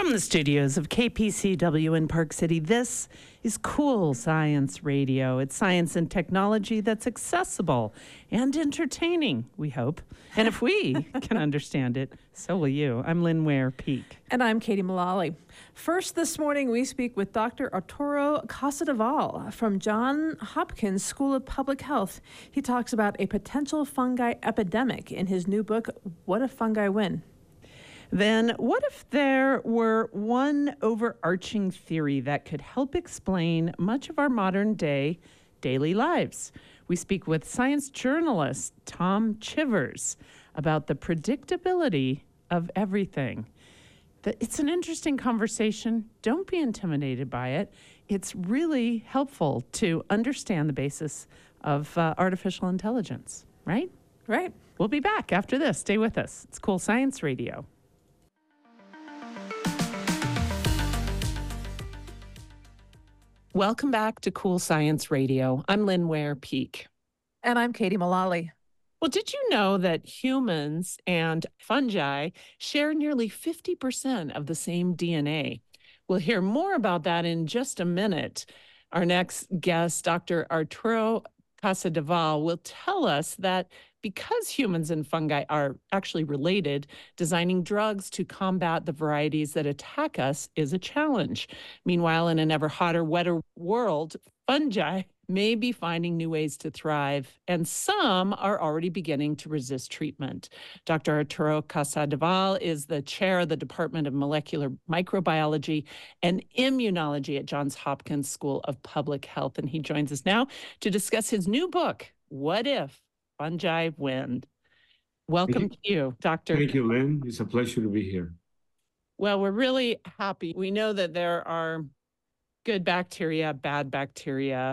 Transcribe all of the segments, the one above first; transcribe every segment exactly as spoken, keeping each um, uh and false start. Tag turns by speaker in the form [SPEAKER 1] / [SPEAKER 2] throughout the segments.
[SPEAKER 1] From the studios of K P C W in Park City, this is Cool Science Radio. It's science and technology that's accessible and entertaining, we hope. And if we can understand it, so will you. I'm Lynn Ware Peak.
[SPEAKER 2] And I'm Katie Mullally. First this morning, we speak with Doctor Arturo Casadevall from Johns Hopkins School of Public Health. He talks about a potential fungi epidemic in his new book, What If Fungi Win?
[SPEAKER 1] Then what if there were one overarching theory that could help explain much of our modern day daily lives? We speak with science journalist Tom Chivers about the predictability of everything. It's an interesting conversation. Don't be intimidated by it. It's really helpful to understand the basis of uh, artificial intelligence, right?
[SPEAKER 2] Right.
[SPEAKER 1] We'll be back after this. Stay with us. It's Cool Science Radio. Welcome back to Cool Science Radio. I'm Lynn Ware Peak.
[SPEAKER 2] And I'm Katie Mullally.
[SPEAKER 1] Well, did you know that humans and fungi share nearly fifty percent of the same D N A? We'll hear more about that in just a minute. Our next guest, Doctor Arturo Casadevall, will tell us that because humans and fungi are actually related, designing drugs to combat the varieties that attack us is a challenge. Meanwhile, in an ever hotter, wetter world, fungi may be finding new ways to thrive, and some are already beginning to resist treatment. Doctor Arturo Casadevall is the chair of the Department of Molecular Microbiology and Immunology at Johns Hopkins School of Public Health, and he joins us now to discuss his new book, What If Fungi Win? Welcome to you, Doctor
[SPEAKER 3] Thank you, Lynn. It's a pleasure to be here.
[SPEAKER 1] Well, we're really happy. We know that there are good bacteria, bad bacteria,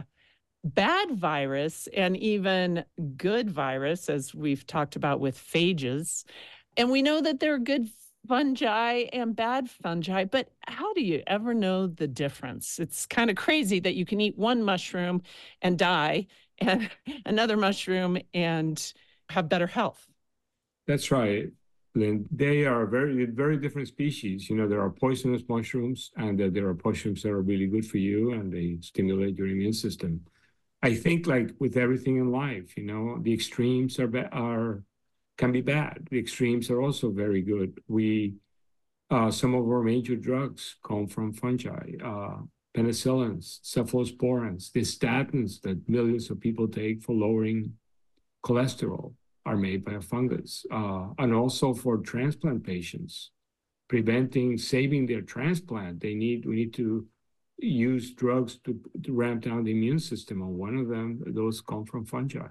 [SPEAKER 1] bad virus, and even good virus, as we've talked about with phages. And we know that there are good fungi and bad fungi, but how do you ever know the difference? It's kind of crazy that you can eat one mushroom and die, and another mushroom and have better health.
[SPEAKER 3] That's right, Lynn. They are very, very different species. You know, there are poisonous mushrooms, and uh, there are mushrooms that are really good for you, and they stimulate your immune system. I think, like with everything in life, you know, the extremes are are can be bad. The extremes are also very good. We uh, some of our major drugs come from fungi. Uh, penicillins, cephalosporins, the statins that millions of people take for lowering cholesterol are made by a fungus. Uh, and also for transplant patients, preventing, saving their transplant, they need, we need to use drugs to, to ramp down the immune system. And one of them, those come from fungi.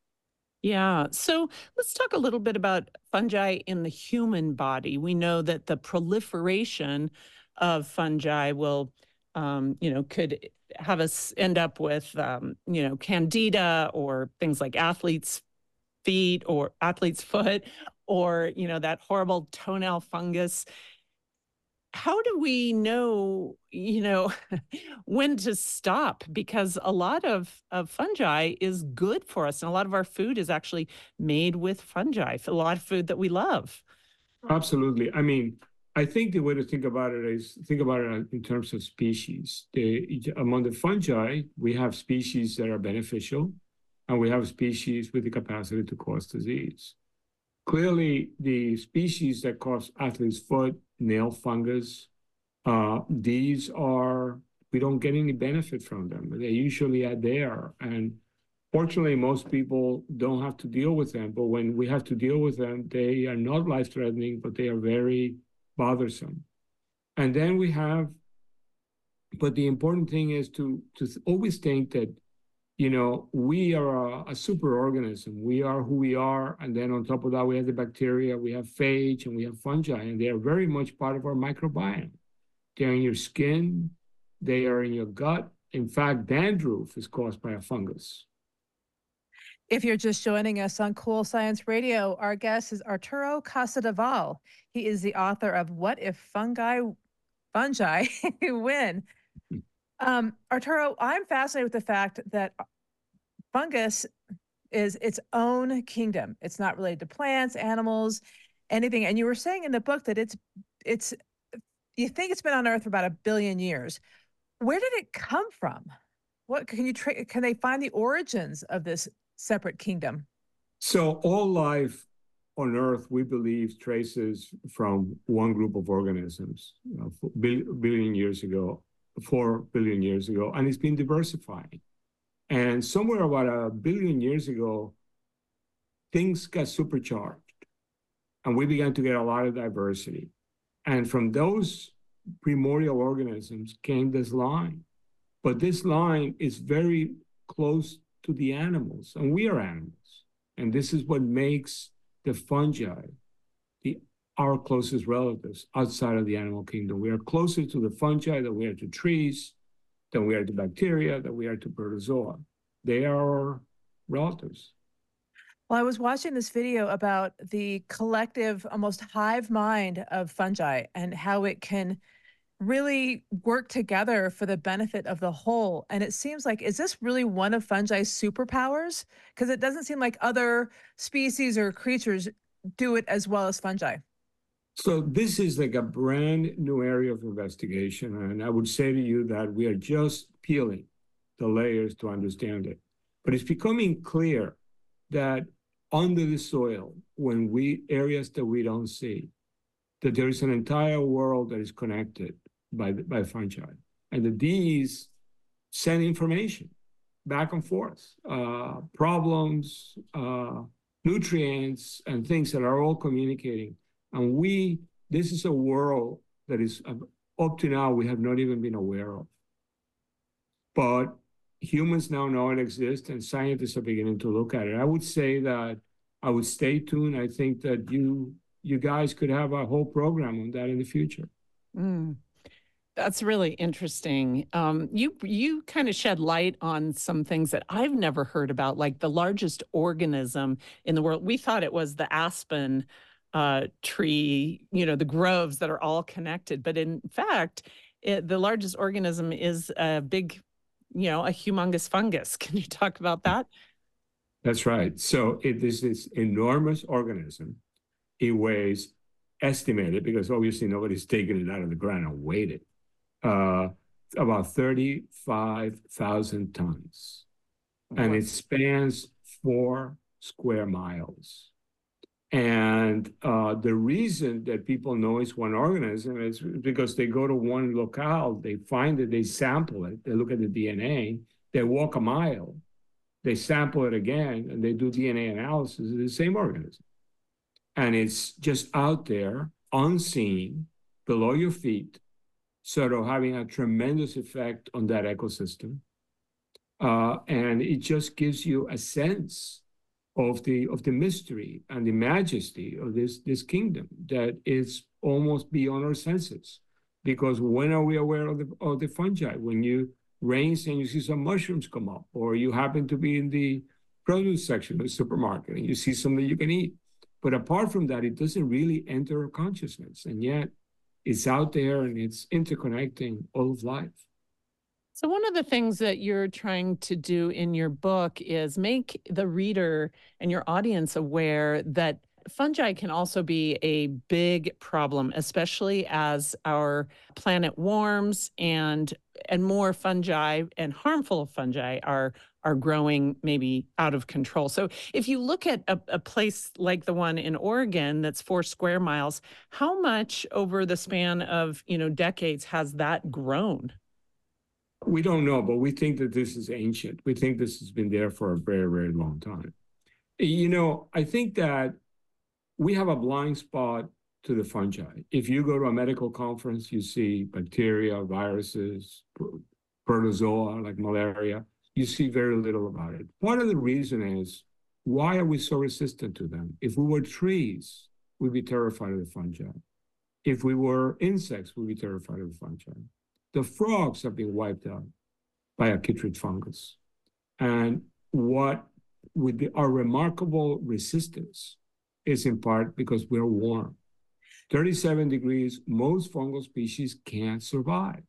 [SPEAKER 1] Yeah. So let's talk a little bit about fungi in the human body. We know that the proliferation of fungi will Um, you know, could have us end up with, um, you know, candida or things like athlete's feet or athlete's foot or, you know, that horrible toenail fungus. How do we know, you know, when to stop? Because a lot of, of fungi is good for us. And a lot of our food is actually made with fungi, a lot of food that we love.
[SPEAKER 3] Absolutely. I mean, I think the way to think about it is think about it in terms of species. The, among the fungi, we have species that are beneficial, and we have species with the capacity to cause disease. Clearly, the species that cause athlete's foot, nail fungus, uh, these are, we don't get any benefit from them. They usually are there. And fortunately, most people don't have to deal with them. But when we have to deal with them, they are not life-threatening, but they are very bothersome. And then we have, but the important thing is to, to always think that, you know, we are a, a super organism. We are who we are. And then on top of that, we have the bacteria, we have phage, and we have fungi, and they are very much part of our microbiome. They're in your skin, they are in your gut. In fact, dandruff is caused by a fungus.
[SPEAKER 2] If you're just joining us on Cool Science Radio, our guest is Arturo Casadevall. He is the author of What If Fungi Fungi Win? Um, Arturo, I'm fascinated with the fact that fungus is its own kingdom. It's not related to plants, animals, anything. And you were saying in the book that it's it's you think it's been on Earth for about a billion years. Where did it come from? What can you tra- can they find the origins of this separate kingdom?
[SPEAKER 3] So all life on Earth, we believe, traces from one group of organisms, you know, bil- billion years ago, four billion years ago, and it's been diversifying. And somewhere about a billion years ago, things got supercharged, and we began to get a lot of diversity. And from those primordial organisms came this line. But this line is very close to the animals, and we are animals. And this is what makes the fungi the our closest relatives outside of the animal kingdom. We are closer to the fungi than we are to trees, than we are to bacteria, than we are to protozoa. They are our relatives.
[SPEAKER 2] Well, I was watching this video about the collective, almost hive mind of fungi and how it can really work together for the benefit of the whole. And it seems like, is this really one of fungi's superpowers? Because it doesn't seem like other species or creatures do it as well as fungi.
[SPEAKER 3] So this is like a brand new area of investigation. And I would say to you that we are just peeling the layers to understand it. But it's becoming clear that under the soil, when we areas that we don't see, that there is an entire world that is connected by, by fungi. And that these send information back and forth, uh, problems, uh, nutrients, and things that are all communicating. And we, this is a world that is, uh, up to now, we have not even been aware of. But humans now know it exists, and scientists are beginning to look at it. I would say that I would stay tuned. I think that you you guys could have a whole program on that in the future.
[SPEAKER 1] Mm, that's really interesting. Um, you you kind of shed light on some things that I've never heard about, like the largest organism in the world. We thought it was the aspen uh, tree, you know, the groves that are all connected, but in fact, it, the largest organism is a big, you know, a humongous fungus. Can you talk about that?
[SPEAKER 3] That's right. So it is this enormous organism. It weighs, estimated, because obviously nobody's taken it out of the ground and weighed it, uh, about thirty-five thousand tons. And it spans four square miles. And uh, the reason that people know it's one organism is because they go to one locale, they find it, they sample it, they look at the D N A, they walk a mile, they sample it again, and they do D N A analysis of the same organism. And it's just out there, unseen, below your feet, sort of having a tremendous effect on that ecosystem. Uh, and it just gives you a sense of the of the mystery and the majesty of this, this kingdom that is almost beyond our senses. Because when are we aware of the, of the fungi? When you rains and you see some mushrooms come up, or you happen to be in the produce section of the supermarket and you see something you can eat. But apart from that, it doesn't really enter our consciousness. And yet it's out there and it's interconnecting all of life.
[SPEAKER 1] So, one of the things that you're trying to do in your book is make the reader and your audience aware that fungi can also be a big problem, especially as our planet warms and and more fungi and harmful fungi are are growing maybe out of control. So if you look at a, a place like the one in Oregon that's four square miles, how much over the span of, you know, decades has that grown?
[SPEAKER 3] We don't know, but we think that this is ancient. We think this has been there for a very, very long time. You know, I think that we have a blind spot to the fungi. If you go to a medical conference, you see bacteria, viruses, protozoa like malaria. You see very little about it. Part of the reason is, why are we so resistant to them? If we were trees, we'd be terrified of the fungi. If we were insects, we'd be terrified of the fungi. The frogs have been wiped out by a chytrid fungus. And what with the, our remarkable resistance is in part because we're warm. thirty-seven degrees, most fungal species can't survive.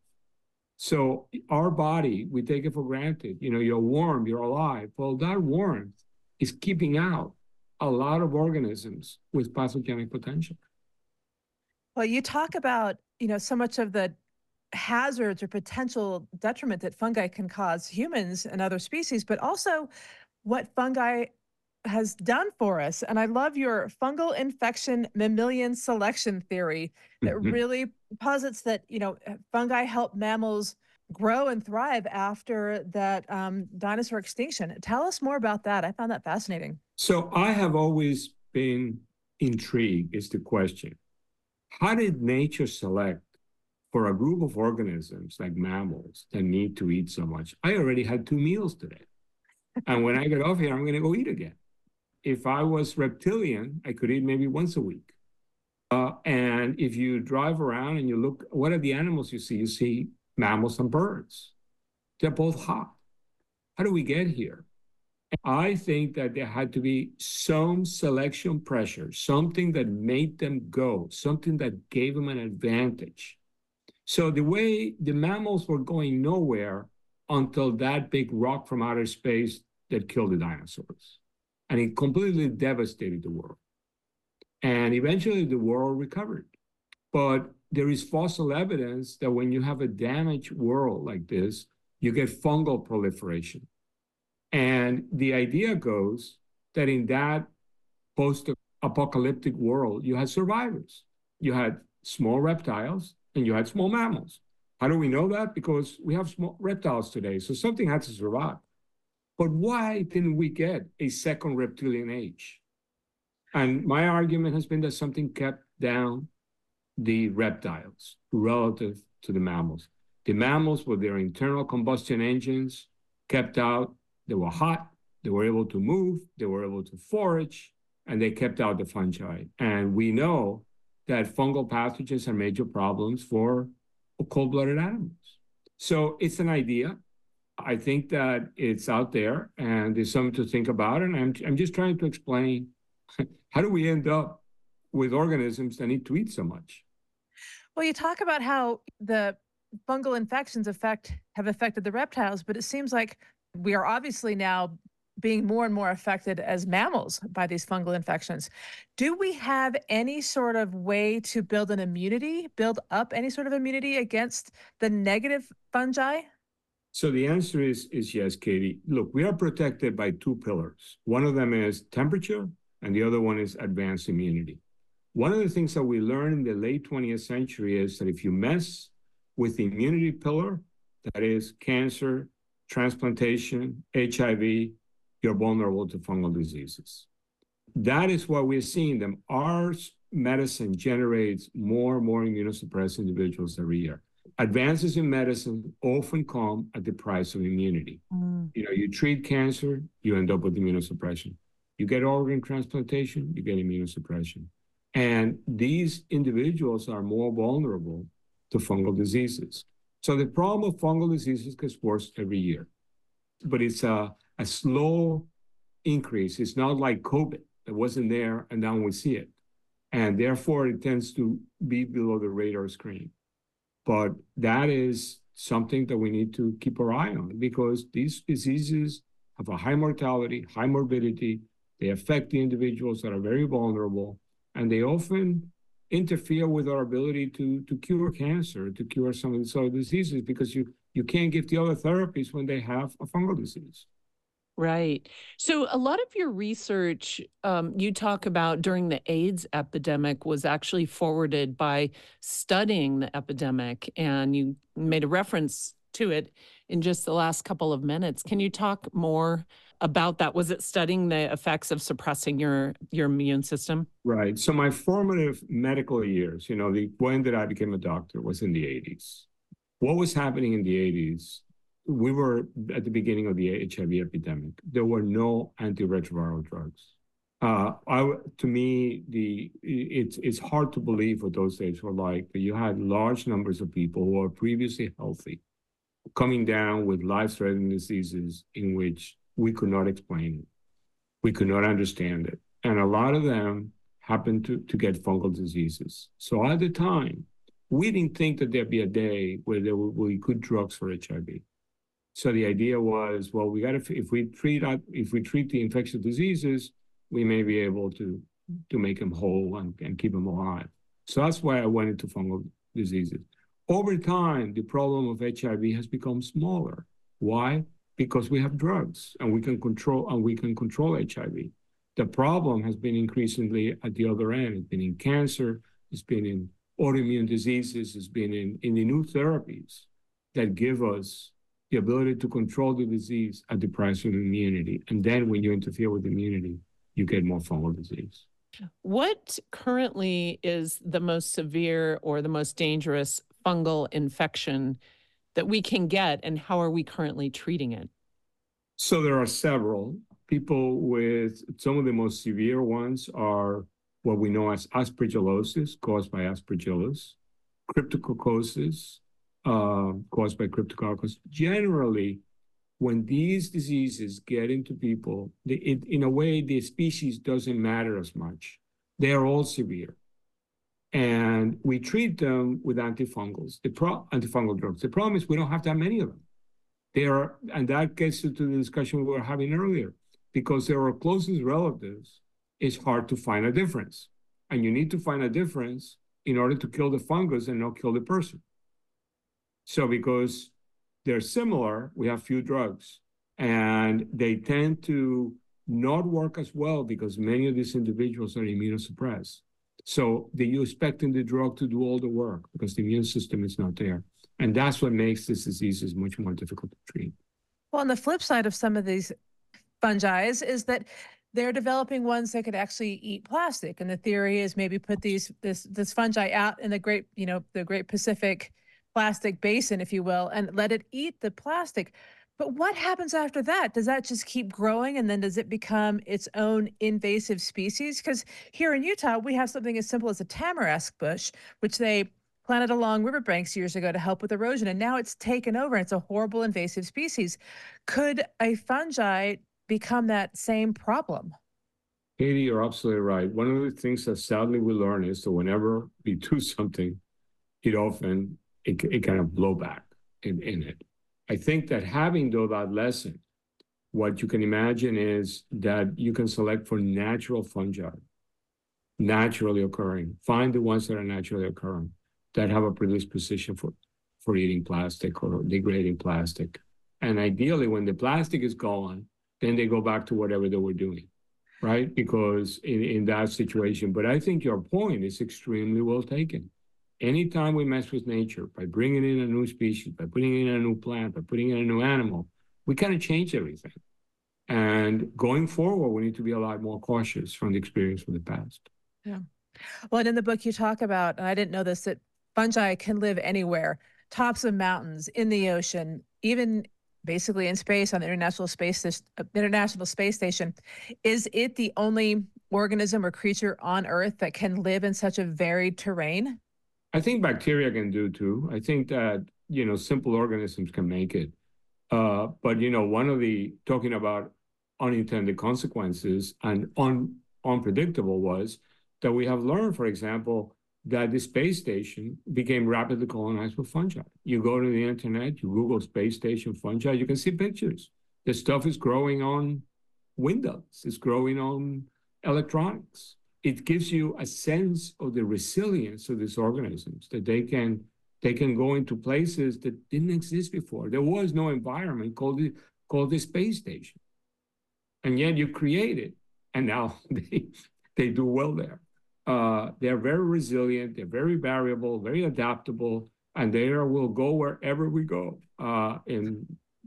[SPEAKER 3] So our body, we take it for granted. You know, you're warm, you're alive. Well, that warmth is keeping out a lot of organisms with pathogenic potential.
[SPEAKER 2] Well, you talk about you know, so much of the hazards or potential detriment that fungi can cause humans and other species, but also what fungi has done for us. And I love your fungal infection mammalian selection theory that
[SPEAKER 3] Mhm.
[SPEAKER 2] really posits that, you know, uh, fungi help mammals grow and thrive after that um, dinosaur extinction. Tell us more about that. I found that fascinating.
[SPEAKER 3] So I have always been intrigued is the question, how did nature select for a group of organisms like mammals that need to eat so much? I already had two meals today. And when I get off here, I'm going to go eat again. If I was reptilian, I could eat maybe once a week. Uh, and if you drive around and you look, what are the animals you see? You see mammals and birds. They're both hot. How do we get here? I think that there had to be some selection pressure, something that made them go, something that gave them an advantage. So the way the mammals were going nowhere until that big rock from outer space that killed the dinosaurs. And it completely devastated the world. And eventually the world recovered. But there is fossil evidence that when you have a damaged world like this, you get fungal proliferation. And the idea goes that in that post-apocalyptic world, you had survivors. You had small reptiles and you had small mammals. How do we know that? Because we have small reptiles today, so something had to survive. But why didn't we get a second reptilian age? And my argument has been that something kept down the reptiles relative to the mammals. The mammals, with their internal combustion engines, kept out. They were hot, they were able to move, they were able to forage, and they kept out the fungi. And we know that fungal pathogens are major problems for cold-blooded animals. So it's an idea. I think that it's out there and there's something to think about. And I'm, I'm just trying to explain how do we end up with organisms that need to eat so much?
[SPEAKER 2] Well, you talk about how the fungal infections affect have affected the reptiles, but it seems like we are obviously now being more and more affected as mammals by these fungal infections. Do we have any sort of way to build an immunity, build up any sort of immunity against the negative fungi?
[SPEAKER 3] So the answer is, is yes, Katie. Look, we are protected by two pillars. One of them is temperature, and the other one is advanced immunity. One of the things that we learned in the late twentieth century is that if you mess with the immunity pillar, that is cancer, transplantation, H I V, you're vulnerable to fungal diseases. That is what we're seeing them. Our medicine generates more and more immunosuppressed individuals every year. Advances in medicine often come at the price of immunity. Mm. You know, you treat cancer, you end up with immunosuppression. You get organ transplantation, you get immunosuppression. And these individuals are more vulnerable to fungal diseases. So the problem of fungal diseases gets worse every year. But it's a, a slow increase. It's not like COVID that wasn't there and now we see it. And therefore, it tends to be below the radar screen. But that is something that we need to keep our eye on because these diseases have a high mortality, high morbidity. They affect the individuals that are very vulnerable, and they often interfere with our ability to, to cure cancer, to cure some of these other diseases, because you, you can't give the other therapies when they have a fungal disease.
[SPEAKER 1] Right. So a lot of your research um, you talk about during the AIDS epidemic was actually forwarded by studying the epidemic, and you made a reference to it in just the last couple of minutes. Can you talk more about that? Was it studying the effects of suppressing your, your immune system?
[SPEAKER 3] Right. So my formative medical years, you know, the when that I became a doctor was in the eighties. What was happening in the eighties? We were at the beginning of the H I V epidemic. There were no antiretroviral drugs. Uh, I, to me, the it's it's hard to believe what those days were like. But you had large numbers of people who were previously healthy coming down with life-threatening diseases in which we could not explain it. We could not understand it. And a lot of them happened to, to get fungal diseases. So at the time, we didn't think that there'd be a day where there would be good drugs for H I V. So the idea was, well, we got to if we treat if we treat the infectious diseases, we may be able to to make them whole and, and keep them alive. So that's why I went into fungal diseases. Over time, the problem of H I V has become smaller. Why? Because we have drugs and we can control and we can control H I V. The problem has been increasingly at the other end. It's been in cancer, it's been in autoimmune diseases, it's been in, in the new therapies that give us the ability to control the disease at the price of immunity. And then when you interfere with immunity, you get more fungal disease.
[SPEAKER 1] What currently is the most severe or the most dangerous fungal infection that we can get, and how are we currently treating it?
[SPEAKER 3] So there are several. People with some of the most severe ones are what we know as aspergillosis, caused by aspergillus, cryptococcosis, uh, caused by cryptococcus. Generally, when these diseases get into people, they, it, in a way, the species doesn't matter as much. They are all severe. And we treat them with antifungals, the pro, antifungal drugs. The problem is we don't have that many of them. They are, and that gets into the discussion we were having earlier, because they are closest relatives, it's hard to find a difference. And you need to find a difference in order to kill the fungus and not kill the person. So because they're similar, we have few drugs, and they tend to not work as well because many of these individuals are immunosuppressed. So they're expecting the drug to do all the work because the immune system is not there. And that's what makes this disease much more difficult to treat.
[SPEAKER 2] Well, on the flip side of some of these fungi is that they're developing ones that could actually eat plastic. And the theory is maybe put these this this fungi out in the great, you know, the Great Pacific plastic basin, if you will, and let it eat the plastic. But what happens after that? Does that just keep growing, and then does it become its own invasive species? Because here in Utah, we have something as simple as a tamarask bush, which they planted along riverbanks years ago to help with erosion, and now it's taken over. It's a horrible invasive species. Could a fungi become that same problem?
[SPEAKER 3] Katie, you're absolutely right. One of the things that sadly we learn is that whenever we do something, it often, it, it kind of blow back in, in it. I think that having, though, that lesson, what you can imagine is that you can select for natural fungi, naturally occurring. Find the ones that are naturally occurring, that have a predisposition for, for eating plastic or degrading plastic. And ideally, when the plastic is gone, then they go back to whatever they were doing, right? Because in, in that situation, but I think your point is extremely well taken. Anytime we mess with nature, by bringing in a new species, by putting in a new plant, by putting in a new animal, we kind of change everything. And going forward, we need to be a lot more cautious from the experience of the past.
[SPEAKER 2] Yeah. Well, and in the book you talk about, and I didn't know this, that fungi can live anywhere, tops of mountains, in the ocean, even basically in space on the International Space, uh, International Space Station. Is it the only organism or creature on Earth that can live in such a varied terrain?
[SPEAKER 3] I think bacteria can do too. I think that, you know, simple organisms can make it. Uh, but, you know, one of the, talking about unintended consequences and un, unpredictable was that we have learned, for example, that the space station became rapidly colonized with fungi. You go to the internet, you Google space station fungi, you can see pictures. The stuff is growing on windows, it's growing on electronics. It gives you a sense of the resilience of these organisms, that they can they can go into places that didn't exist before. There was no environment called the, called the space station. And yet you create it, and now they, they do well there. Uh, they're very resilient, they're very variable, very adaptable, and they will go wherever we go. Uh, in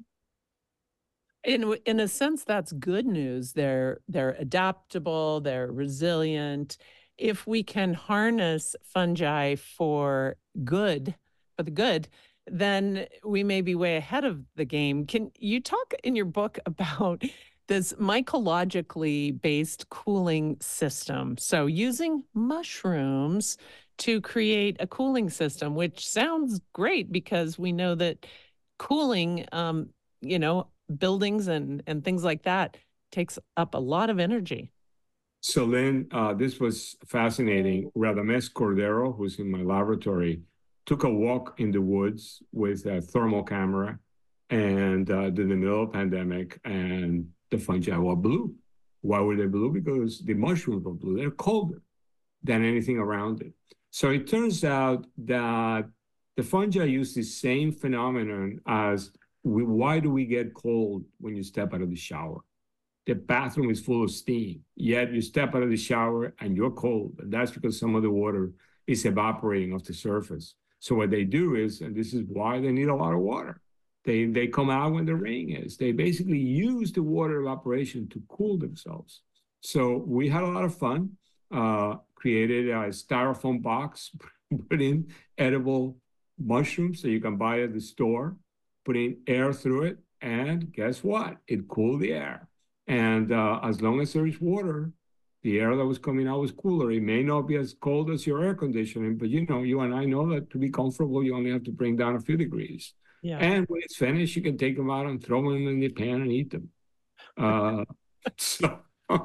[SPEAKER 1] In in a sense, that's good news. They're they're adaptable, they're resilient. If we can harness fungi for good, for the good, then we may be way ahead of the game. Can you talk in your book about this mycologically based cooling system? So using mushrooms to create a cooling system, which sounds great because we know that cooling, um, you know, buildings and, and things like that takes up a lot of energy.
[SPEAKER 3] So Lynn, uh, this was fascinating. Radamés Cordero, who's in my laboratory, took a walk in the woods with a thermal camera and uh, in the middle of the pandemic, and the fungi were blue. Why were they blue? Because the mushrooms were blue. They're colder than anything around it. So it turns out that the fungi use the same phenomenon as we, why do we get cold when you step out of the shower? The bathroom is full of steam, yet you step out of the shower and you're cold. And that's because some of the water is evaporating off the surface. So what they do is, and this is why they need a lot of water, they, they come out when the rain is. They basically use the water evaporation to cool themselves. So we had a lot of fun, uh, created a styrofoam box, put in edible mushrooms that you can buy at the store, put in air through it, and guess what? It cooled the air. And uh, as long as there is water, the air that was coming out was cooler. It may not be as cold as your air conditioning, but you know, you and I know that to be comfortable, you only have to bring down a few degrees.
[SPEAKER 1] Yeah.
[SPEAKER 3] And when it's finished, you can take them out and throw them in the pan and eat them. Uh, so,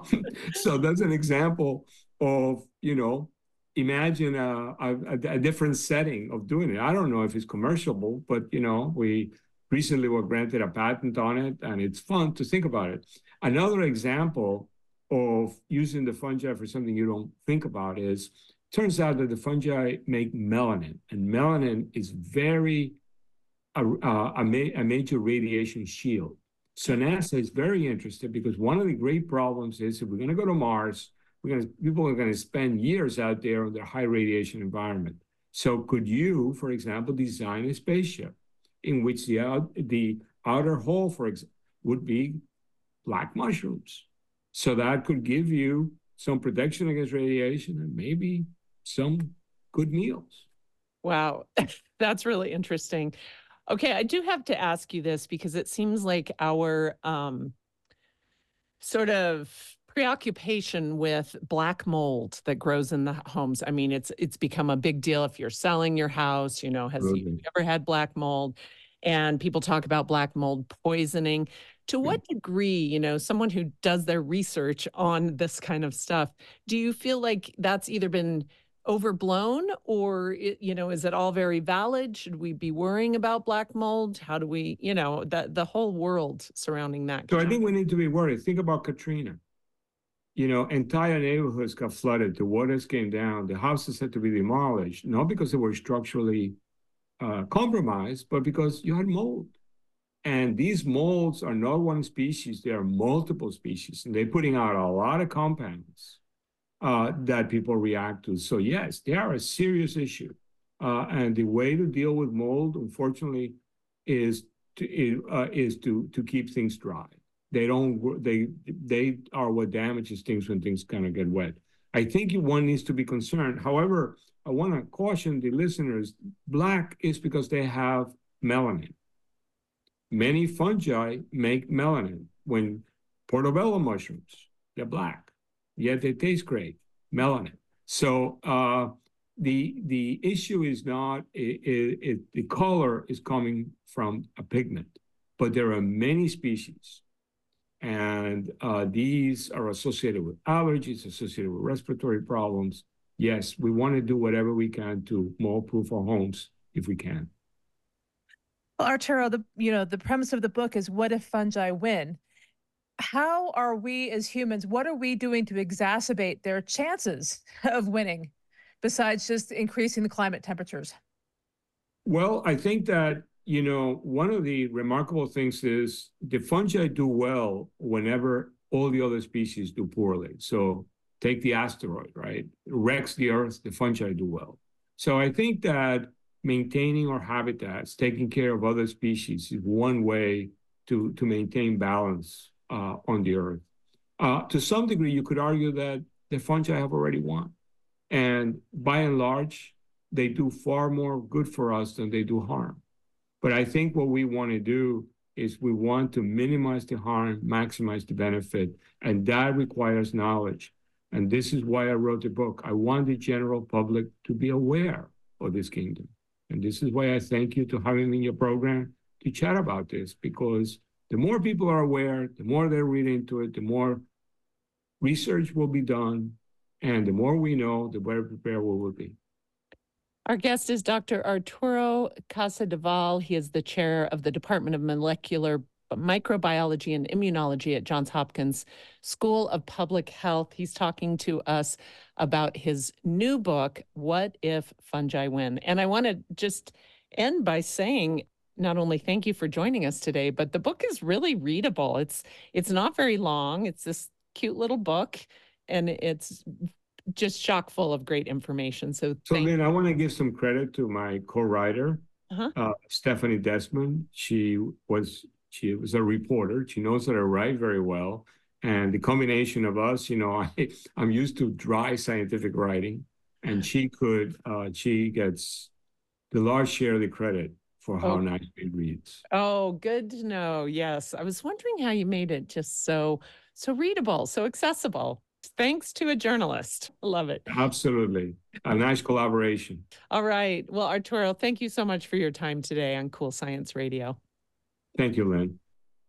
[SPEAKER 3] so that's an example of, you know, imagine a, a, a different setting of doing it. I don't know if it's commercial, but, you know, we recently were granted a patent on it, and it's fun to think about it. Another example of using the fungi for something you don't think about is, turns out that the fungi make melanin, and melanin is very, a, a, ma a major radiation shield. So NASA is very interested because one of the great problems is if we're going to go to Mars, we're going to, people are going to spend years out there in their high radiation environment. So could you, for example, design a spaceship in which the, out, the outer hull, for example, would be black mushrooms? So that could give you some protection against radiation and maybe some good meals.
[SPEAKER 1] Wow, that's really interesting. Okay, I do have to ask you this because it seems like our um, sort of preoccupation with black mold that grows in the homes. I mean, it's it's become a big deal if you're selling your house, you know, has
[SPEAKER 3] Really?
[SPEAKER 1] you ever had black mold? And people talk about black mold poisoning. To what degree, you know, someone who does their research on this kind of stuff, do you feel like that's either been overblown or, it, you know, is it all very valid? Should we be worrying about black mold? How do we, you know, the, the whole world surrounding that?
[SPEAKER 3] So I think we need to be worried. Think about Katrina. You know, entire neighborhoods got flooded. The waters came down. The houses had to be demolished, not because they were structurally uh, compromised, but because you had mold. And these molds are not one species. They are multiple species. And they're putting out a lot of compounds uh, that people react to. So yes, they are a serious issue. Uh, and the way to deal with mold, unfortunately, is to, uh, is to, to keep things dry. They don't, they, they are what damages things when things kind of get wet. I think one needs to be concerned. However, I want to caution the listeners, black is because they have melanin. Many fungi make melanin. When portobello mushrooms, they're black, yet they taste great, melanin. So uh, the the issue is not, it, it, it, the color is coming from a pigment, but there are many species. And uh, these are associated with allergies, associated with respiratory problems. Yes, we want to do whatever we can to mold-proof our homes if we can.
[SPEAKER 2] Well, Arturo, the you know the premise of the book is what if fungi win? How are we as humans, what are we doing to exacerbate their chances of winning besides just increasing the climate temperatures?
[SPEAKER 3] Well, I think that, you know, one of the remarkable things is the fungi do well whenever all the other species do poorly. So take the asteroid, right? It wrecks the Earth, the fungi do well. So I think that maintaining our habitats, taking care of other species is one way to, to maintain balance uh, on the Earth. Uh, to some degree, you could argue that the fungi have already won. And by and large, they do far more good for us than they do harm. But I think what we want to do is we want to minimize the harm, maximize the benefit, and that requires knowledge. And this is why I wrote the book. I want the general public to be aware of this kingdom. And this is why I thank you to having me in your program to chat about this, because the more people are aware, the more they read into it, the more research will be done, and the more we know, the better prepared we will be.
[SPEAKER 1] Our guest is Doctor Arturo Casadevall. He is the chair of the Department of Molecular microbiology and immunology at Johns Hopkins School of Public Health. He's talking to us about his new book, What If Fungi Win? And I want to just end by saying, not only thank you for joining us today, but the book is really readable. It's it's not very long. It's this cute little book, and it's just chock full of great information. So,
[SPEAKER 3] So
[SPEAKER 1] thank
[SPEAKER 3] then I want to give some credit to my co-writer,
[SPEAKER 1] Uh-huh.
[SPEAKER 3] uh, Stephanie Desmond. She was she was a reporter. She knows how to write very well. And the combination of us, you know, I, I'm used to dry scientific writing, and she could, uh, she gets the large share of the credit for how
[SPEAKER 1] Oh.
[SPEAKER 3] nice it reads.
[SPEAKER 1] Oh, good to know. Yes. I was wondering how you made it just so so readable, so accessible. Thanks to a journalist. I love it.
[SPEAKER 3] Absolutely. A nice collaboration.
[SPEAKER 1] All right. Well, Arturo, thank you so much for your time today on Cool Science Radio.
[SPEAKER 3] Thank you, Lynn.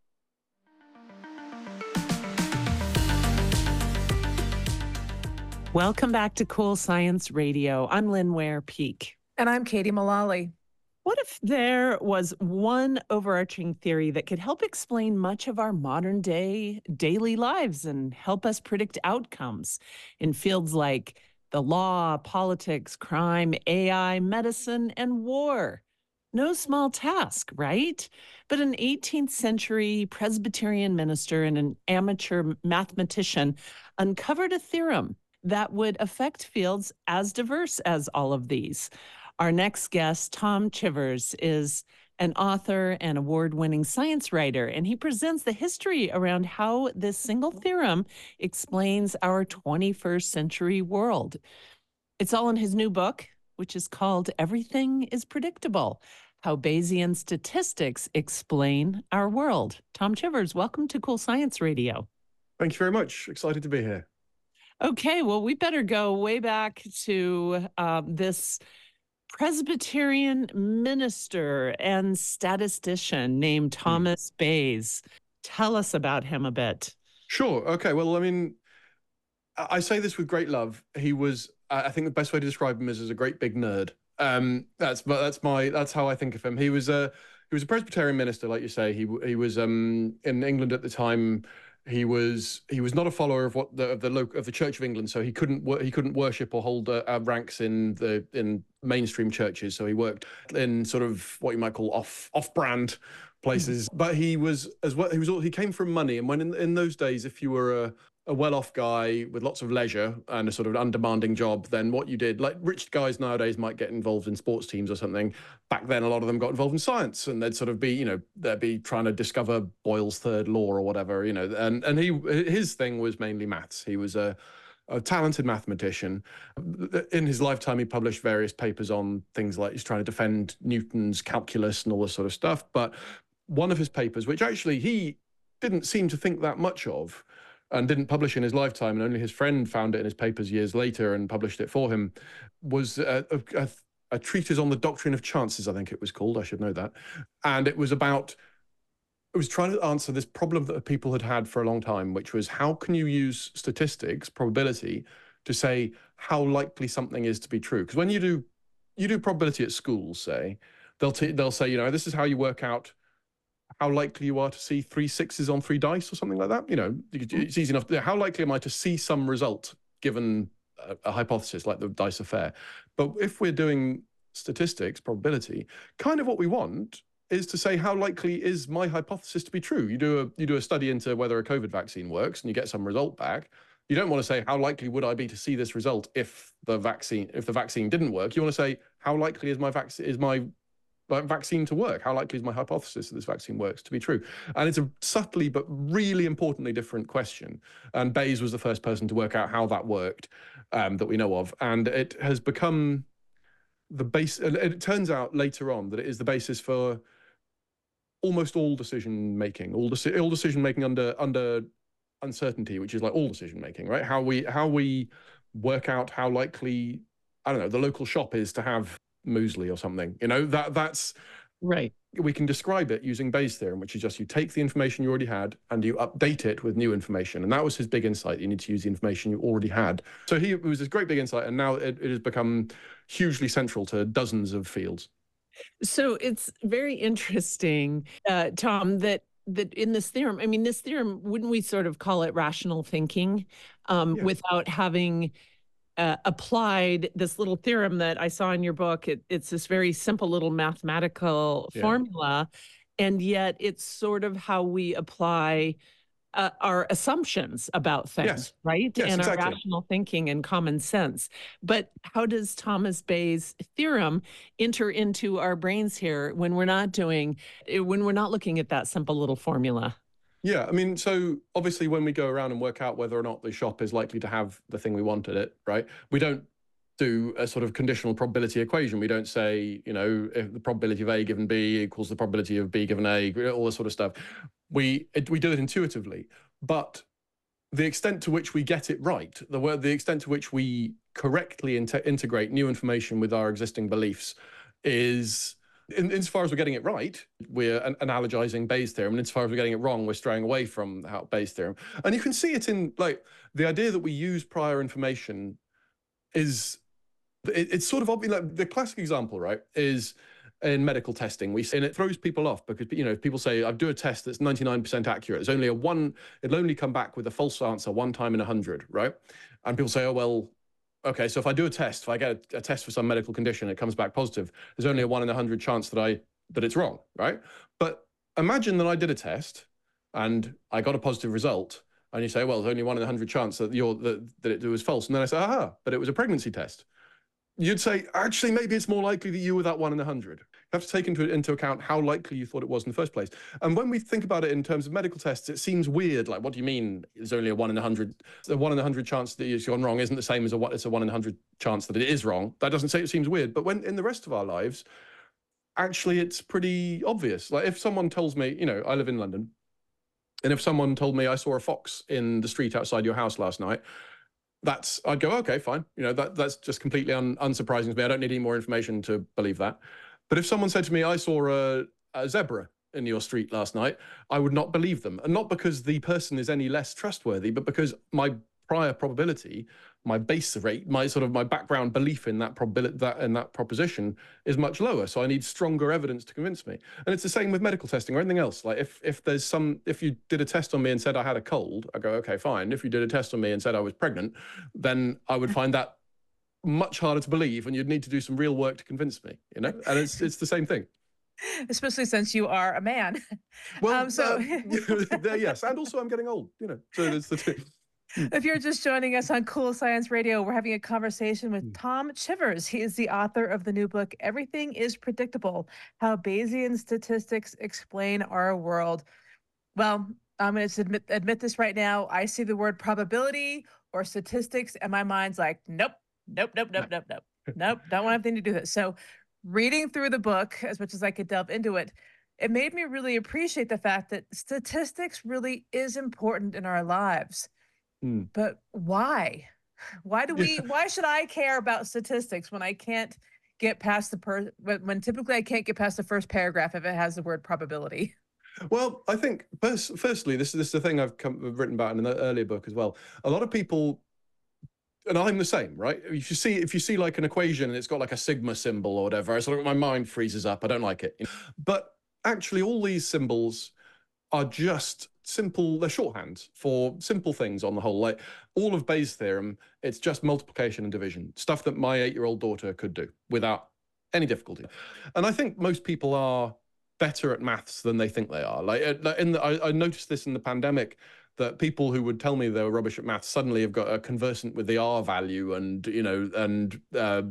[SPEAKER 1] Welcome back to Cool Science Radio. I'm Lynn Ware Peak.
[SPEAKER 2] And I'm Katie Mullally.
[SPEAKER 1] What if there was one overarching theory that could help explain much of our modern day daily lives and help us predict outcomes in fields like the law, politics, crime, A I, medicine, and war? No small task, right? But an eighteenth century Presbyterian minister and an amateur mathematician uncovered a theorem that would affect fields as diverse as all of these. Our next guest, Tom Chivers, is an author and award-winning science writer, and he presents the history around how this single theorem explains our twenty-first century world. It's all in his new book, which is called Everything is Predictable: How Bayesian Statistics Explain Our World. Tom Chivers, welcome to Cool Science Radio.
[SPEAKER 4] Thank you very much. Excited to be here.
[SPEAKER 1] Okay, well, we better go way back to um, this Presbyterian minister and statistician named Thomas Bayes. Tell us about him a bit.
[SPEAKER 4] Sure. Okay. Well, I mean, I I say this with great love. He was, I I think the best way to describe him is as a great big nerd. Um, that's, but that's my, that's how I think of him. He was a, he was a Presbyterian minister, like you say. He he was um in England at the time. He was he was not a follower of what the of the local of the Church of England, so he couldn't wor- he couldn't worship or hold uh, uh, ranks in the in mainstream churches. So he worked in sort of what you might call off off brand places. Mm-hmm. But he was as well. He was all, he came from money, and when in, in those days, if you were a a well-off guy with lots of leisure and a sort of undemanding job, then what you did, like rich guys nowadays might get involved in sports teams or something. Back then, a lot of them got involved in science, and they'd sort of be, you know, they'd be trying to discover Boyle's third law or whatever, you know. And and he his thing was mainly maths. He was a a talented mathematician. In his lifetime, he published various papers on things like he's trying to defend Newton's calculus and all this sort of stuff. But one of his papers, which actually he didn't seem to think that much of, and didn't publish in his lifetime, and only his friend found it in his papers years later and published it for him, was a, a, a treatise on the doctrine of chances, I think it was called. I should know that. And it was about, it was trying to answer this problem that people had had for a long time, which was how can you use statistics, probability, to say how likely something is to be true? Because when you do, you do probability at school, say, they'll t- they'll say, you know, this is how you work out how likely you are to see three sixes on three dice or something like that. You know, it's easy enough. How likely am I to see some result given a, a hypothesis like the dice affair? But if we're doing statistics, probability, kind of what we want is to say how likely is my hypothesis to be true. You do a you do a study into whether a COVID vaccine works and you get some result back. You don't want to say how likely would I be to see this result if the vaccine if the vaccine didn't work. You want to say how likely is my vaccine is my vaccine to work? How likely is my hypothesis that this vaccine works to be true? And it's a subtly but really importantly different question. And Bayes was the first person to work out how that worked, um, that we know of. And it has become the base. And it turns out later on that it is the basis for almost all decision making, all, deci- all decision making under under uncertainty, which is like all decision making, right? How we how we work out how likely, I don't know, the local shop is to have muesli or something, you know, that that's
[SPEAKER 1] right.
[SPEAKER 4] We can describe it using Bayes' theorem, which is just you take the information you already had and you update it with new information. And that was his big insight. You need to use the information you already had. So he it was this great big insight, and now it, it has become hugely central to dozens of fields.
[SPEAKER 1] So it's very interesting, uh, Tom, that that in this theorem, I mean, this theorem, wouldn't we sort of call it rational thinking um,
[SPEAKER 4] Yeah.
[SPEAKER 1] without having uh, applied this little theorem that I saw in your book? It, it's this very simple little mathematical
[SPEAKER 4] Yeah.
[SPEAKER 1] formula, and yet it's sort of how we apply uh, our assumptions about things,
[SPEAKER 4] Yes.
[SPEAKER 1] right?
[SPEAKER 4] Yes,
[SPEAKER 1] and
[SPEAKER 4] exactly.
[SPEAKER 1] our rational thinking and common sense. But how does Thomas Bayes' theorem enter into our brains here when we're not doing, eh, when we're not looking at that simple little formula?
[SPEAKER 4] Yeah, I mean, so obviously when we go around and work out whether or not the shop is likely to have the thing we wanted it, right? We don't do a sort of conditional probability equation. We don't say, you know, if the probability of A given B equals the probability of B given A, all this sort of stuff. We it, we do it intuitively, but the extent to which we get it right, the the extent to which we correctly inte integrate new information with our existing beliefs is, in, insofar as we're getting it right, we're an analogizing Bayes' theorem, and insofar as we're getting it wrong, we're straying away from how Bayes' theorem. And you can see it in, like, the idea that we use prior information is, it, it's sort of obvious. Like, the classic example, right, is in medical testing. We and it throws people off because, you know, people say, I do a test that's ninety-nine percent accurate. It's only a one, it'll only come back with a false answer one time in a hundred, right? And people say, oh, well, okay, so if I do a test, if I get a, a test for some medical condition, it comes back positive, there's only a one in a hundred chance that I, that it's wrong, right? But imagine that I did a test and I got a positive result, and you say, well, there's only one in a hundred chance that you're, that, that it was false. And then I say, aha, but it was a pregnancy test. You'd say, actually, maybe it's more likely that you were that one in a hundred. You have to take into, into account how likely you thought it was in the first place. And when we think about it in terms of medical tests, it seems weird. Like, what do you mean there's only a one in a hundred? The one in a hundred chance that it's gone wrong isn't the same as a what it's a one in a hundred chance that it is wrong. That doesn't say it seems weird. But when in the rest of our lives, actually, it's pretty obvious. Like, if someone tells me, you know, I live in London, and if someone told me I saw a fox in the street outside your house last night, that's, I'd go, okay, fine. You know, that that's just completely un, unsurprising to me. I don't need any more information to believe that. But if someone said to me, I saw a, a zebra in your street last night, I would not believe them. And not because the person is any less trustworthy, but because my prior probability, my base rate, my sort of my background belief in that probability, that in that proposition is much lower. So I need stronger evidence to convince me. And it's the same with medical testing or anything else. Like, if if there's some, if you did a test on me and said I had a cold, I go, okay, fine. If you did a test on me and said I was pregnant, then I would find that much harder to believe, and you'd need to do some real work to convince me, you know? And it's it's the same thing.
[SPEAKER 2] Especially since you are a man.
[SPEAKER 4] Well,
[SPEAKER 2] Um, so-
[SPEAKER 4] uh, yes, and also I'm getting old, you know, so there's the two.
[SPEAKER 2] If you're just joining us on Cool Science Radio, we're having a conversation with Tom Chivers. He is the author of the new book, Everything is Predictable: How Bayesian Statistics Explain Our World. Well, I'm going to admit, admit this right now. I see the word probability or statistics, and my mind's like, nope, nope, nope, nope, nope, nope, nope, don't want anything to do with it. So reading through the book, as much as I could delve into it, it made me really appreciate the fact that statistics really is important in our lives.
[SPEAKER 4] Hmm.
[SPEAKER 2] But why? Why do we, why should I care about statistics when I can't get past the per, when, when typically I can't get past the first paragraph if it has the word probability?
[SPEAKER 4] Well, I think first, firstly, this, this is the thing I've come, written about in an earlier book as well. A lot of people, and I'm the same, right? If you see, if you see like an equation and it's got like a sigma symbol or whatever, it's like my mind freezes up. I don't like it. But actually, all these symbols are just simple, they're shorthand for simple things on the whole. Like all of Bayes' theorem, it's just multiplication and division, stuff that my eight-year-old daughter could do without any difficulty. And I think most people are better at maths than they think they are. Like in the, I, I noticed this in the pandemic, that people who would tell me they were rubbish at maths suddenly have got a conversant with the R value and, you know, and uh,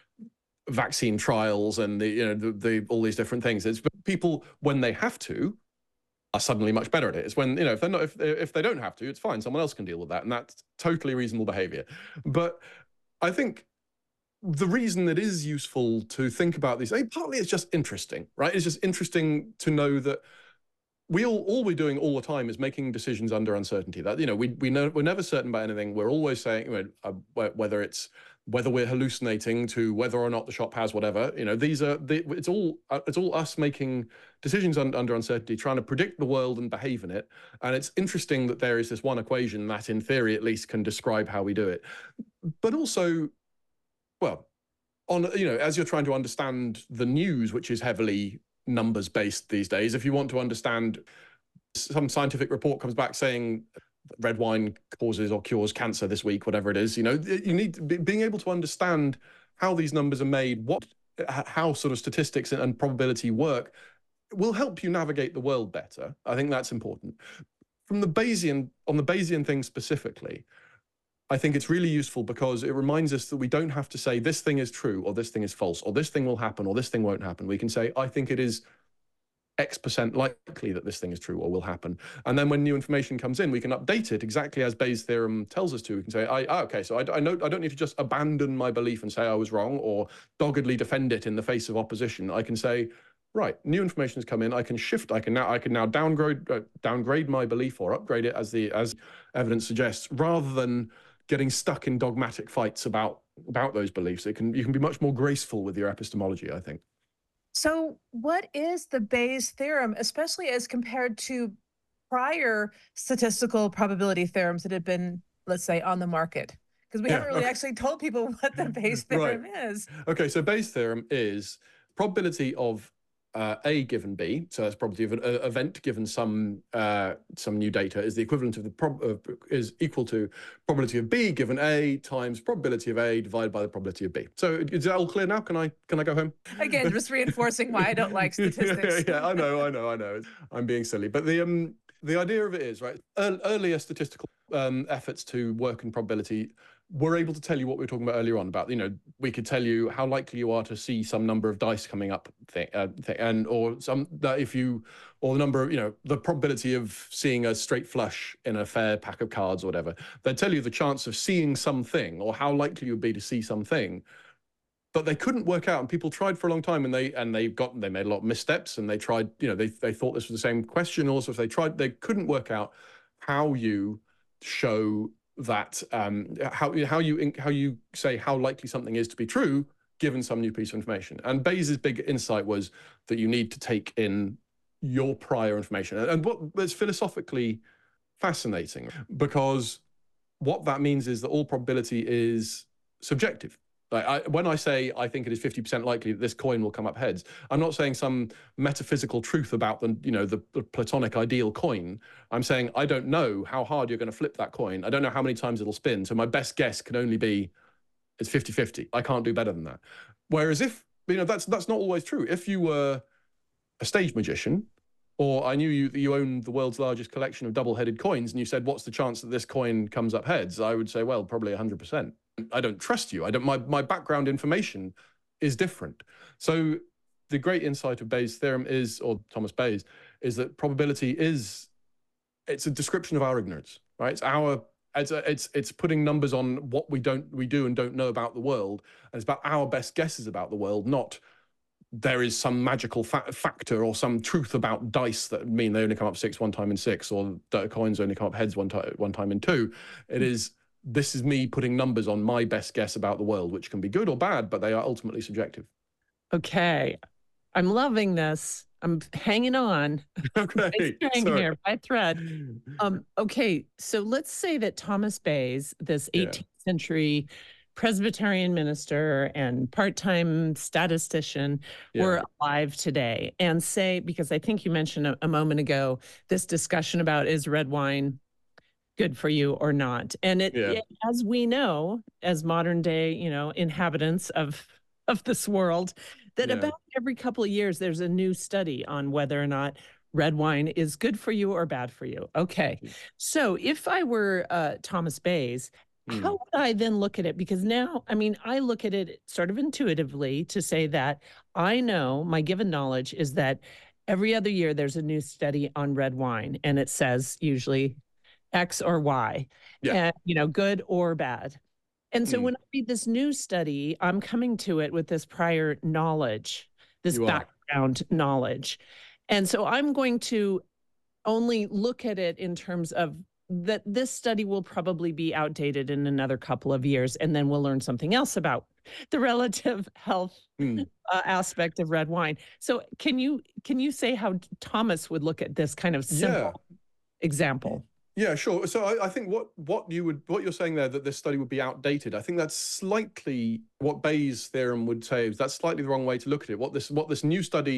[SPEAKER 4] vaccine trials and the, you know, the, the all these different things. It's people, when they have to, are suddenly much better at it. It's when, you know, if they're not, if, if they don't have to, it's fine. Someone else can deal with that. And that's totally reasonable behavior. But I think the reason it is useful to think about these, I mean, partly it's just interesting, right? It's just interesting to know that we all, all we're doing all the time is making decisions under uncertainty. That, you know, we, we know, we're never certain about anything. We're always saying, you know, uh, whether it's, whether we're hallucinating to whether or not the shop has whatever, you know, these are, the, it's all, uh, it's all us making decisions un, under uncertainty, trying to predict the world and behave in it. And it's interesting that there is this one equation that in theory, at least, can describe how we do it. But also, well, on, you know, as you're trying to understand the news, which is heavily numbers based these days, if you want to understand some scientific report comes back saying red wine causes or cures cancer this week, whatever it is, you know, you need to be, being able to understand how these numbers are made, what, how sort of statistics and probability work will help you navigate the world better. I think that's important. From the Bayesian, on the Bayesian thing specifically, I think it's really useful because it reminds us that we don't have to say this thing is true or this thing is false or this thing will happen or this thing won't happen. We can say, I think it is X percent likely that this thing is true or will happen. And then when new information comes in, we can update it exactly as Bayes' theorem tells us to. We can say, I, ah, okay, so I, I, know, I don't need to just abandon my belief and say I was wrong or doggedly defend it in the face of opposition. I can say, right, new information has come in. I can shift. I can now. I can now downgrade uh, downgrade my belief or upgrade it as the as evidence suggests, rather than getting stuck in dogmatic fights about about those beliefs. It can you can be much more graceful with your epistemology, I think.
[SPEAKER 2] So, what is the Bayes theorem, especially as compared to prior statistical probability theorems that have been, let's say, on the market? Because we
[SPEAKER 4] Yeah,
[SPEAKER 2] haven't really
[SPEAKER 4] okay.
[SPEAKER 2] actually told people what the Bayes theorem
[SPEAKER 4] Right.
[SPEAKER 2] is.
[SPEAKER 4] Okay, so Bayes' theorem is probability of uh, A given B, so that's probability of an uh, event given some uh, some new data is the equivalent of the prob uh, is equal to probability of B given A times probability of A divided by the probability of B. So is that all clear now? Can I can I go home?
[SPEAKER 2] Again, just reinforcing why I don't like statistics.
[SPEAKER 4] yeah, yeah, I know, I know, I know. I'm being silly, but the um the idea of it is right. Ear earlier statistical um, efforts to work in probability were able to tell you what we were talking about earlier on about, you know, we could tell you how likely you are to see some number of dice coming up thing, uh, thing and or some that if you or the number of, you know, the probability of seeing a straight flush in a fair pack of cards or whatever. They'd tell you the chance of seeing something or how likely you would be to see something. But they couldn't work out, and people tried for a long time, and they and they got they made a lot of missteps, and they tried, you know, they they thought this was the same question. Also, if they tried, they couldn't work out how you show that um, how how you how you say how likely something is to be true given some new piece of information. And Bayes' big insight was that you need to take in your prior information, and what that's philosophically fascinating, because what that means is that all probability is subjective. Like I, when I say I think it is fifty percent likely that this coin will come up heads, I'm not saying some metaphysical truth about the, you know, the, the Platonic ideal coin. I'm saying I don't know how hard you're going to flip that coin. I don't know how many times it'll spin. So my best guess can only be it's fifty fifty. I can't do better than that. Whereas if, you know, that's that's not always true. If you were a stage magician, or I knew you that you owned the world's largest collection of double-headed coins, and you said, what's the chance that this coin comes up heads? I would say, well, probably one hundred percent. I don't trust you. I don't. My my background information is different. So the great insight of Bayes' theorem is, or Thomas Bayes, is that probability is it's a description of our ignorance, right? It's our it's a, it's it's putting numbers on what we don't we do and don't know about the world, and it's about our best guesses about the world, not there is some magical fa factor or some truth about dice that mean they only come up six one time in six, or that coins only come up heads one time one time in two. It is. This is me putting numbers on my best guess about the world, which can be good or bad, but they are ultimately subjective.
[SPEAKER 1] Okay. I'm loving this. I'm hanging on.
[SPEAKER 4] Okay.
[SPEAKER 1] String here by thread. Um, okay. So let's say that Thomas Bayes, this eighteenth yeah. century Presbyterian minister and part-time statistician, yeah. were alive today, and say, because I think you mentioned a, a moment ago, this discussion about is red wine good for you or not. And it, yeah. it, as we know, as modern day, you know, inhabitants of, of this world, that yeah. about every couple of years, there's a new study on whether or not red wine is good for you or bad for you. Okay. So if I were uh, Thomas Bayes, mm. how would I then look at it? Because now, I mean, I look at it sort of intuitively to say that I know my given knowledge is that every other year there's a new study on red wine, and it says usually X or Y, yeah. and, you know, good or bad. And so mm. when I read this new study, I'm coming to it with this prior knowledge, this you background are. knowledge. And so I'm going to only look at it in terms of that this study will probably be outdated in another couple of years, and then we'll learn something else about the relative health mm. uh, aspect of red wine. So can you can you say how Thomas would look at this kind of simple yeah. example?
[SPEAKER 4] Yeah, sure. So I, I think what what you would what you're saying there, that this study would be outdated, I think that's slightly what Bayes' theorem would say. Is that's slightly the wrong way to look at it. What this what this new study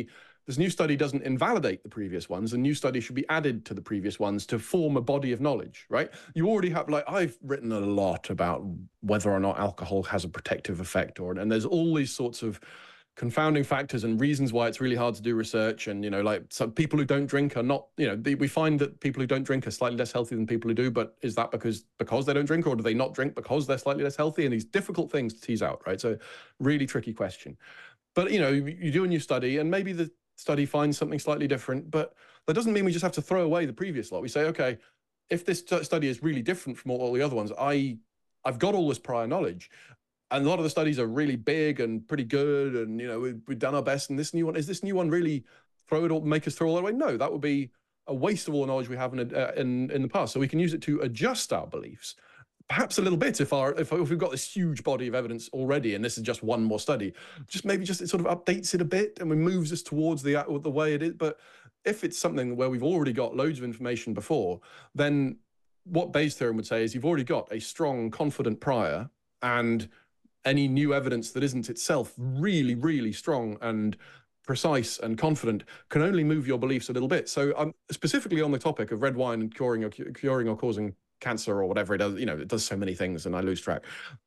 [SPEAKER 4] this new study doesn't invalidate the previous ones. A new study should be added to the previous ones to form a body of knowledge, right? You already have, like, I've written a lot about whether or not alcohol has a protective effect, or, and there's all these sorts of confounding factors and reasons why it's really hard to do research. And, you know, like, some people who don't drink are not, you know, they, we find that people who don't drink are slightly less healthy than people who do, but is that because because they don't drink, or do they not drink because they're slightly less healthy? And these difficult things to tease out, right? So really tricky question. But, you know, you, you do a new study, and maybe the study finds something slightly different, but that doesn't mean we just have to throw away the previous lot. We say, okay, if this study is really different from all, all the other ones, I, I've got all this prior knowledge. And a lot of the studies are really big and pretty good, and, you know, we've, we've done our best. And this new one, is this new one really throw it all, make us throw all the way? No, that would be a waste of all the knowledge we have in, uh, in in the past. So we can use it to adjust our beliefs, perhaps a little bit if our if, if we've got this huge body of evidence already, and this is just one more study. Just maybe just it sort of updates it a bit and moves us towards the the way it is. But if it's something where we've already got loads of information before, then what Bayes' theorem would say is you've already got a strong, confident prior, and any new evidence that isn't itself really, really strong and precise and confident can only move your beliefs a little bit. So um, specifically on the topic of red wine and curing or, curing or causing cancer or whatever it does, you know, it does so many things and I lose track.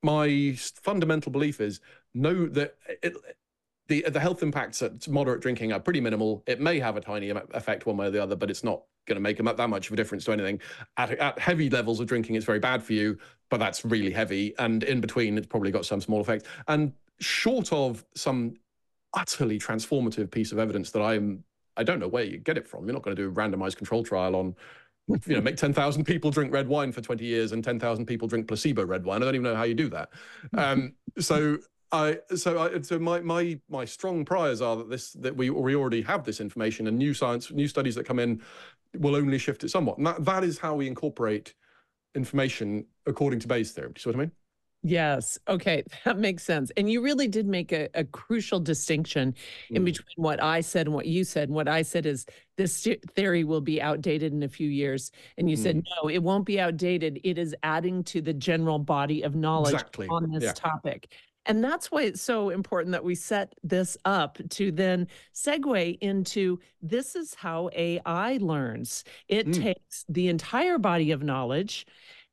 [SPEAKER 4] My fundamental belief is know that it, the, the health impacts at moderate drinking are pretty minimal. It may have a tiny effect one way or the other, but it's not going to make that much of a difference to anything. At, at heavy levels of drinking, it's very bad for you, but that's really heavy. And in between, it's probably got some small effect. And short of some utterly transformative piece of evidence that I'm, I don't know where you get it from. You're not going to do a randomized control trial on, you know, make ten thousand people drink red wine for twenty years and ten thousand people drink placebo red wine. I don't even know how you do that. Um, so I, so I, so my, my, my strong priors are that this, that we, we already have this information, and new science, new studies that come in will only shift it somewhat. And that, that is how we incorporate information according to Bayes' theorem. Do you see what I mean?
[SPEAKER 1] Yes. Okay. That makes sense. And you really did make a, a crucial distinction in
[SPEAKER 4] Mm.
[SPEAKER 1] between what I said and what you said. And what I said is this the- theory will be outdated in a few years. And you said, no, it won't be outdated. It is adding to the general body of knowledge
[SPEAKER 4] Exactly.
[SPEAKER 1] on this
[SPEAKER 4] Yeah.
[SPEAKER 1] topic. And that's why it's so important that we set this up to then segue into this is how A I learns. It
[SPEAKER 4] Mm.
[SPEAKER 1] takes the entire body of knowledge,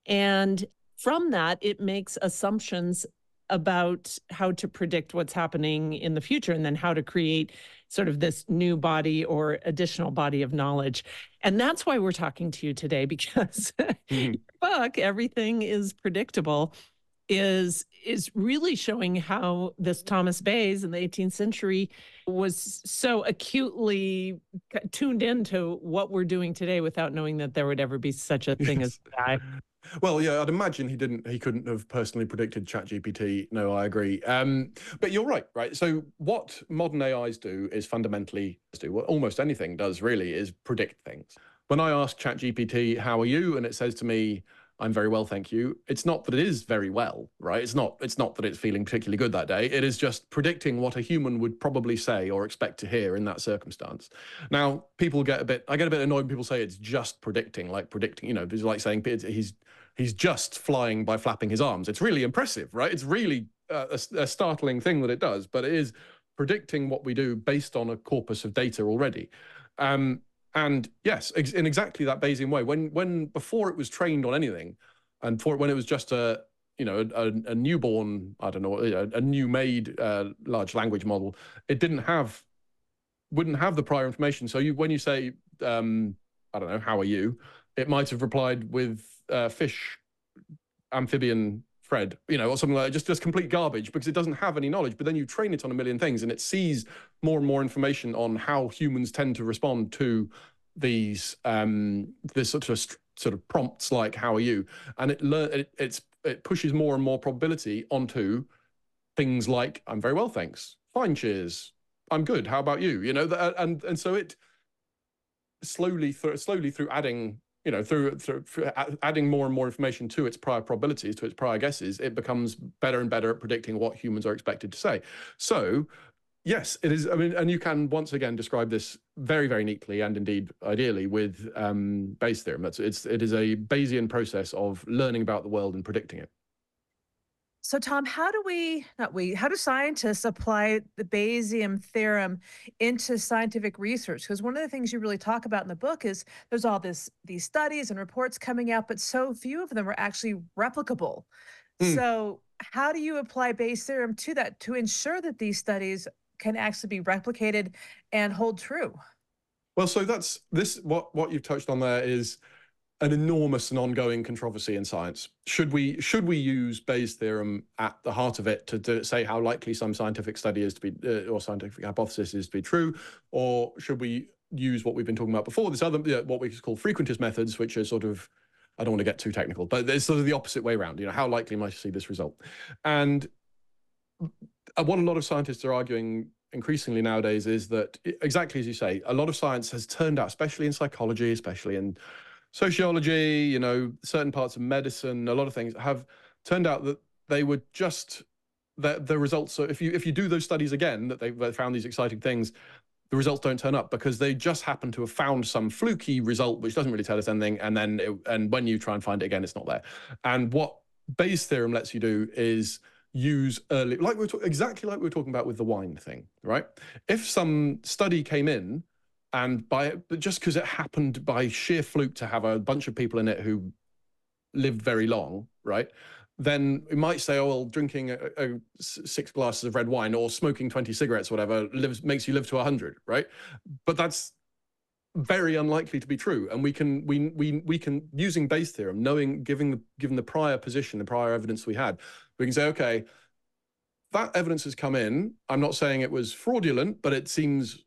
[SPEAKER 1] and from that, it makes assumptions about how to predict what's happening in the future, and then how to create sort of this new body or additional body of knowledge. And that's why we're talking to you today, because
[SPEAKER 4] Mhm.
[SPEAKER 1] your book, Everything is Predictable, is is really showing how this Thomas Bayes in the eighteenth century was so acutely c- tuned into what we're doing today without knowing that there would ever be such a thing as A I.
[SPEAKER 4] Well, yeah, I'd imagine he didn't, he couldn't have personally predicted ChatGPT. No, I agree. Um, but you're right, right? So what modern A Is do is fundamentally do what almost anything does really, is predict things. When I ask ChatGPT, how are you? And it says to me, I'm very well, thank you. It's not that it is very well, right? It's not, it's not that it's feeling particularly good that day. It is just predicting what a human would probably say or expect to hear in that circumstance. Now, people get a bit, I get a bit annoyed when people say it's just predicting, like predicting, you know, it's like saying he's, he's just flying by flapping his arms. It's really impressive, right? It's really a, a startling thing that it does, but it is predicting what we do based on a corpus of data already. Um, And yes, ex in exactly that Bayesian way. When, when before it was trained on anything, and for when it was just a, you know, a, a newborn, I don't know, a, a new made uh, large language model, it didn't have, wouldn't have the prior information. So you, when you say, um, I don't know, how are you? It might have replied with uh, fish, amphibian, Fred, you know, or something like that, just, just complete garbage, because it doesn't have any knowledge. But then you train it on a million things, and it sees more and more information on how humans tend to respond to these um, this sort of sort of prompts like "How are you?" And it learn it, it's it pushes more and more probability onto things like "I'm very well, thanks," "Fine, cheers," "I'm good, how about you?" You know, that, and and so it slowly through slowly through adding. You know, through, through, through adding more and more information to its prior probabilities, to its prior guesses, it becomes better and better at predicting what humans are expected to say. So, yes, it is. I mean, and you can once again describe this very, very neatly and indeed ideally with um, Bayes' theorem. That's it's it is a Bayesian process of learning about the world and predicting it.
[SPEAKER 2] So, Tom, how do we, not we, how do scientists apply the Bayesian theorem into scientific research? Because one of the things you really talk about in the book is there's all this these studies and reports coming out, but so few of them are actually replicable.
[SPEAKER 4] Hmm.
[SPEAKER 2] So, how do you apply Bayes' theorem to that to ensure that these studies can actually be replicated and hold true?
[SPEAKER 4] Well, so that's this. What what you've touched on there is an enormous and ongoing controversy in science. Should we should we use Bayes' theorem at the heart of it to, to say how likely some scientific study is to be uh, or scientific hypothesis is to be true, or should we use what we've been talking about before, this other uh, what we call frequentist methods, which are sort of, I don't want to get too technical, but it's sort of the opposite way around. You know, how likely might you see this result? And what a lot of scientists are arguing increasingly nowadays is that, exactly as you say, a lot of science has turned out, especially in psychology, especially in sociology, you know, certain parts of medicine, a lot of things have turned out that they were just the, the results. So if you if you do those studies again, that they, they found these exciting things, the results don't turn up because they just happen to have found some fluky result which doesn't really tell us anything, and then it, and when you try and find it again, it's not there. And what Bayes' theorem lets you do is use early, like we we're exactly like we were talking about with the wine thing, right? If some study came in, and by but just because it happened by sheer fluke to have a bunch of people in it who lived very long, right? Then we might say, oh, well, drinking a, a six glasses of red wine or smoking twenty cigarettes, whatever, lives makes you live to one hundred, right? But that's very unlikely to be true. And we can we we we can using Bayes' theorem, knowing giving the given the prior position, the prior evidence we had, we can say, okay, that evidence has come in. I'm not saying it was fraudulent, but it seems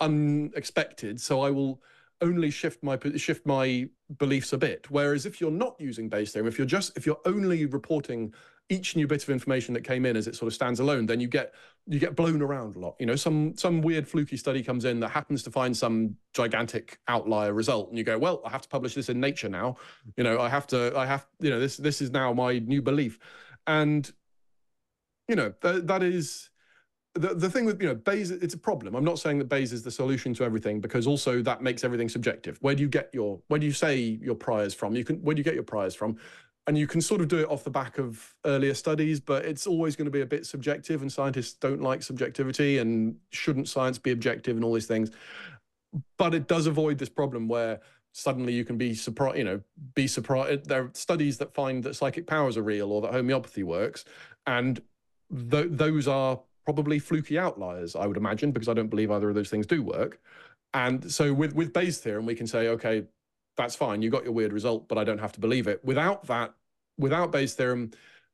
[SPEAKER 4] unexpected, so I will only shift my shift my beliefs a bit. Whereas if you're not using Bayes' theorem, if you're just if you're only reporting each new bit of information that came in as it sort of stands alone, then you get you get blown around a lot. You know, some some weird fluky study comes in that happens to find some gigantic outlier result, and you go, well, I have to publish this in Nature now. You know, I have to I have you know this this is now my new belief, and you know th that is. The, the thing with, you know, Bayes, it's a problem. I'm not saying that Bayes is the solution to everything, because also that makes everything subjective. Where do you get your, where do you say your priors from? You can, where do you get your priors from? And you can sort of do it off the back of earlier studies, but it's always going to be a bit subjective, and scientists don't like subjectivity, and shouldn't science be objective and all these things. But it does avoid this problem where suddenly you can be surprised, you know, be surprised. There are studies that find that psychic powers are real or that homeopathy works. And th those are probably fluky outliers, I would imagine, because I don't believe either of those things do work. And so with, with Bayes' theorem, we can say, okay, that's fine, you got your weird result, but I don't have to believe it. Without that, without Bayes' theorem,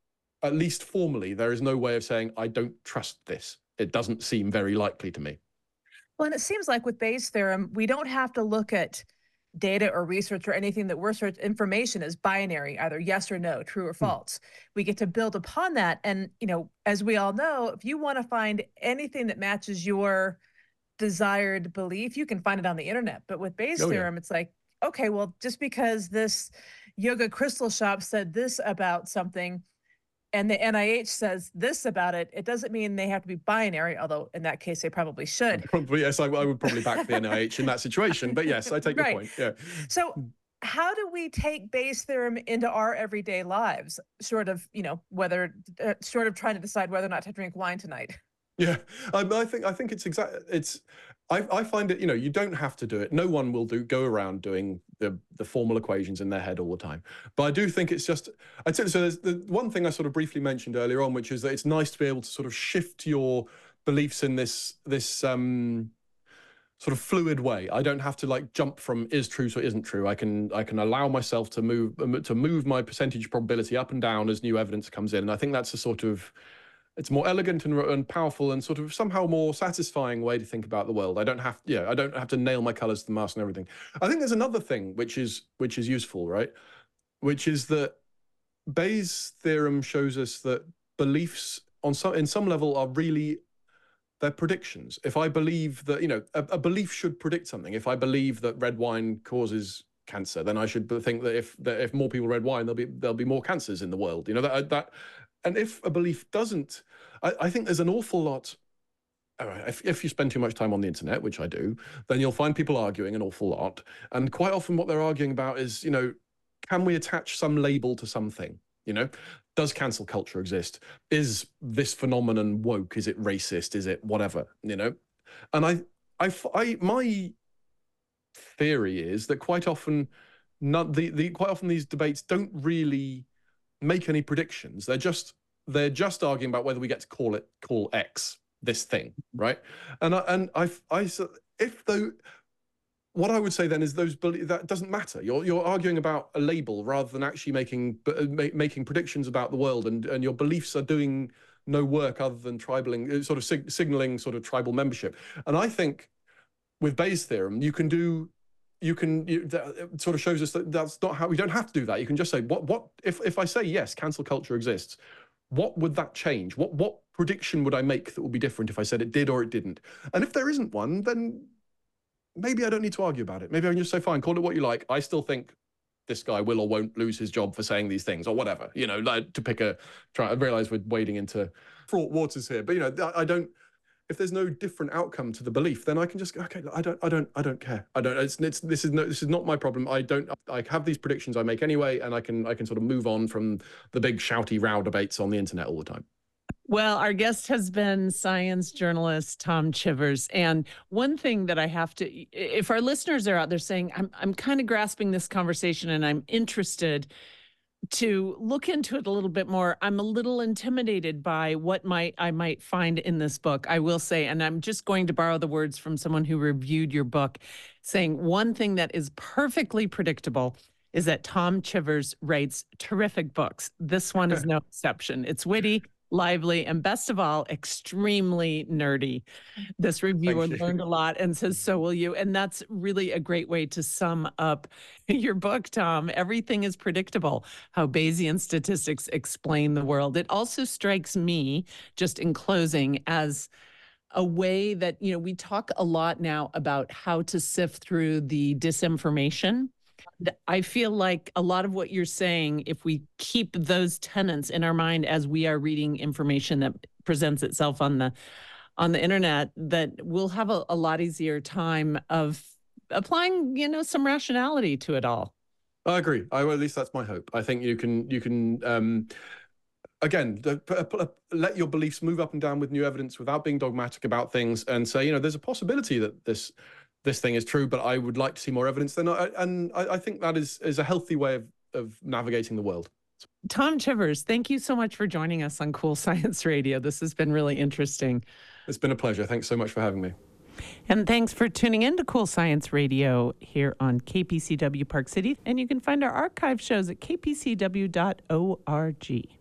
[SPEAKER 4] at least formally, there is no way of saying, I don't trust this. It doesn't seem very likely to me.
[SPEAKER 2] Well, and it seems like with Bayes' theorem, we don't have to look at data or research or anything that we're search information is binary, either yes or no, true or false. Hmm. We get to build upon that. And, you know, as we all know, if you want to find anything that matches your desired belief, you can find it on the internet. But with Bayes'
[SPEAKER 4] Oh,
[SPEAKER 2] theorem,
[SPEAKER 4] yeah.
[SPEAKER 2] it's like, okay, well, just because this yoga crystal shop said this about something, and the N I H says this about it, it doesn't mean they have to be binary, although in that case, they probably should.
[SPEAKER 4] Probably, yes, I, I would probably back the N I H in that situation, but yes, I take
[SPEAKER 2] Right.
[SPEAKER 4] your point, yeah.
[SPEAKER 2] So how do we take Bayes' theorem into our everyday lives, short of, you know, whether, uh, short of trying to decide whether or not to drink wine tonight?
[SPEAKER 4] Yeah, um, I think I think it's exact. It's I, I find it. You know, you don't have to do it. No one will do go around doing the the formal equations in their head all the time. But I do think it's just. I'd say so. There's the one thing I sort of briefly mentioned earlier on, which is that it's nice to be able to sort of shift your beliefs in this this um, sort of fluid way. I don't have to like jump from is true to isn't true. I can I can allow myself to move to move my percentage probability up and down as new evidence comes in. And I think that's a sort of. It's a more elegant and, and powerful and sort of somehow more satisfying way to think about the world. I don't have, yeah, I don't have to nail my colors to the mast and everything. I think there's another thing which is which is useful, right? Which is that Bayes' theorem shows us that beliefs on some in some level are really they're predictions. If I believe that, you know, a, a belief should predict something. If I believe that red wine causes cancer, then I should think that if that if more people red wine, there'll be there'll be more cancers in the world. You know that that. And if a belief doesn't, I, I think there's an awful lot, if, if you spend too much time on the internet, which I do, then you'll find people arguing an awful lot. And quite often what they're arguing about is, you know, can we attach some label to something? You know, does cancel culture exist? Is this phenomenon woke? Is it racist? Is it whatever? You know, and I, I, I my theory is that quite often, not the the quite often these debates don't really make any predictions. They're just they're just arguing about whether we get to call it call X this thing, right? And I and I I if though. What I would say then is those that doesn't matter. You're you're arguing about a label rather than actually making making predictions about the world, and and your beliefs are doing no work other than tribaling, sort of sig signaling sort of tribal membership. And I think with Bayes' theorem, you can do, you can you, that it sort of shows us that that's not how we don't have to do that. You can just say what what if if I say yes, cancel culture exists, what would that change? What what prediction would I make that would be different if I said it did or it didn't? And if there isn't one, then maybe I don't need to argue about it. Maybe I can just say, fine, call it what you like. I still think this guy will or won't lose his job for saying these things or whatever, you know, like to pick a, try, I realize we're wading into fraught waters here, but you know, I don't, if there's no different outcome to the belief, then I can just go, okay, I don't, I don't, I don't care. I don't, it's, it's, this is no, this is not my problem. I don't, I have these predictions I make anyway, and I can, I can sort of move on from the big shouty row debates on the internet all the time.
[SPEAKER 1] Well, our guest has been science journalist Tom Chivers. And one thing that I have to, if our listeners are out there saying, I'm, I'm kind of grasping this conversation and I'm interested to look into it a little bit more, I'm a little intimidated by what might I might find in this book. I will say, and I'm just going to borrow the words from someone who reviewed your book, saying one thing that is perfectly predictable is that Tom Chivers writes terrific books. This one is no exception. It's witty, lively, and best of all, extremely nerdy. This reviewer learned a lot and says, so will you. And that's really a great way to sum up your book, Tom. Everything is predictable, how Bayesian statistics explain the world. It also strikes me, just in closing, as a way that, you know, we talk a lot now about how to sift through the disinformation. I feel like a lot of what you're saying, if we keep those tenets in our mind as we are reading information that presents itself on the on the internet, that we'll have a, a lot easier time of applying, you know, some rationality to it all.
[SPEAKER 4] I agree. I, well, at least that's my hope. I think you can you can um, again the, let your beliefs move up and down with new evidence without being dogmatic about things, and say, you know, there's a possibility that this. this thing is true, but I would like to see more evidence. Then, I, and I, I think that is is a healthy way of of navigating the world.
[SPEAKER 1] Tom Chivers, thank you so much for joining us on Cool Science Radio. This has been really interesting.
[SPEAKER 4] It's been a pleasure. Thanks so much for having me.
[SPEAKER 1] And thanks for tuning in to Cool Science Radio here on K P C W Park City. And you can find our archive shows at k p c w dot org.